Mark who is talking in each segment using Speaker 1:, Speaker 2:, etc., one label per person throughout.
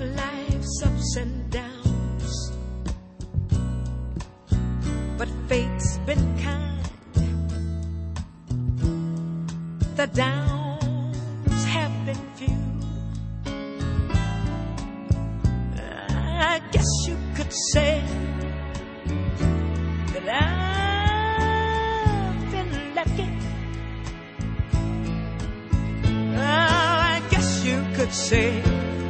Speaker 1: life's ups and downs, but fate's been kind. The downs have been few. I guess you could say that I've been lucky. I guess you could say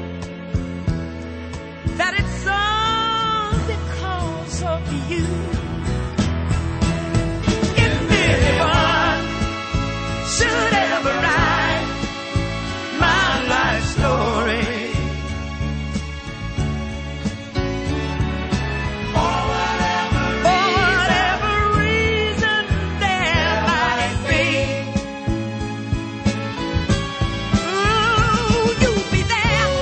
Speaker 1: that it's all because of you. If anyone should ever write my life story, for whatever reason there might be, ooh, you'll be there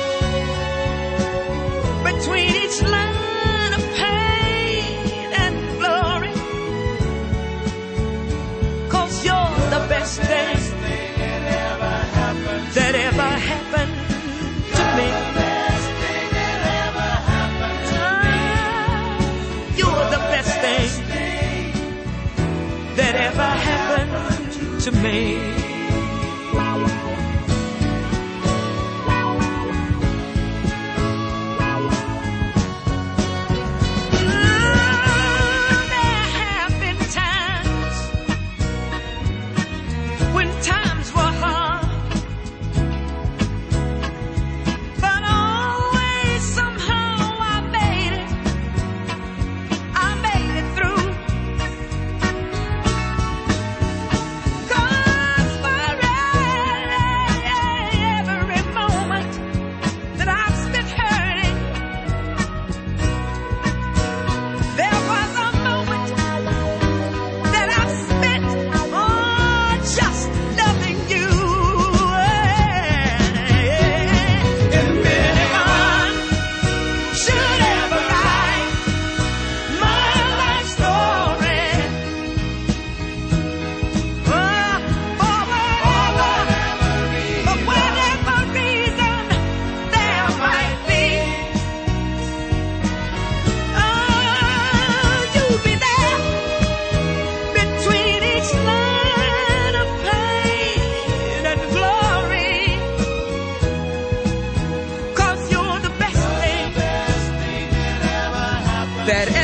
Speaker 1: between each line of pain and glory, 'cause you're the best thing that ever happened to me. You're the best thing that ever happened to me. There have been times when times were hard, but always somehow I made it through. 'Cause for every moment that I've spent hurting, there was a moment that I've spent just loving you. If anyone should ever write my life story, for whatever reason there might be, you'll be there between each line of pain and glory, 'cause you're the best thing that